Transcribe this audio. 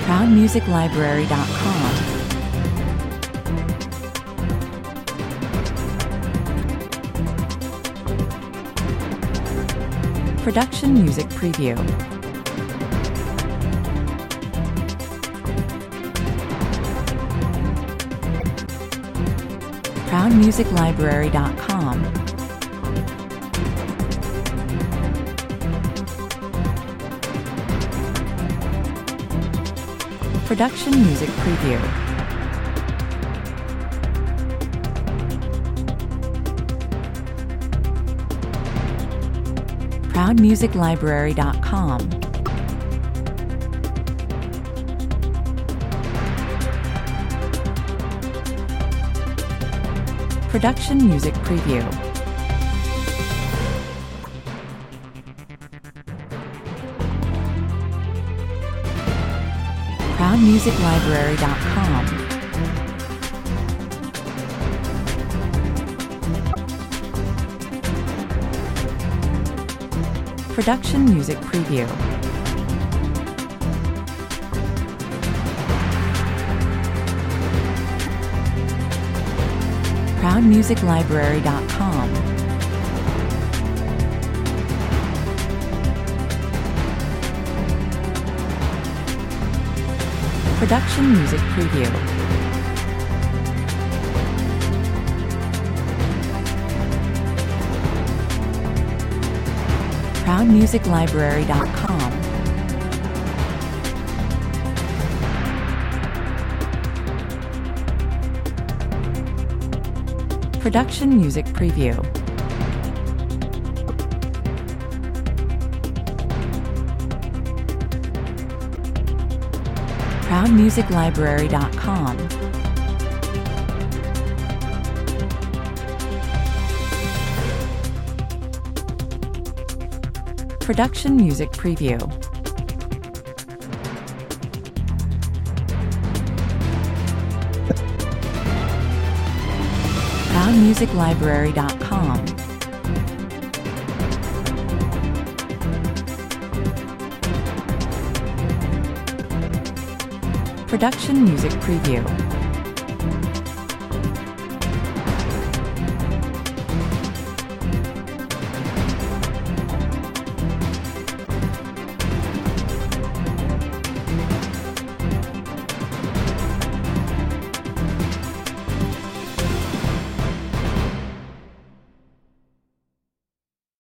ProudMusicLibrary.com. Production Music Preview. ProudMusicLibrary.com. Production Music Preview. ProudMusicLibrary.com. Production Music Preview. ProudMusicLibrary.com. Production Music Preview. ProudMusicLibrary.com. Production Music Preview. ProudMusicLibrary.com. Production Music Preview. ProudMusicLibrary.com. Production Music Preview. ProudMusicLibrary.com. Production Music Preview.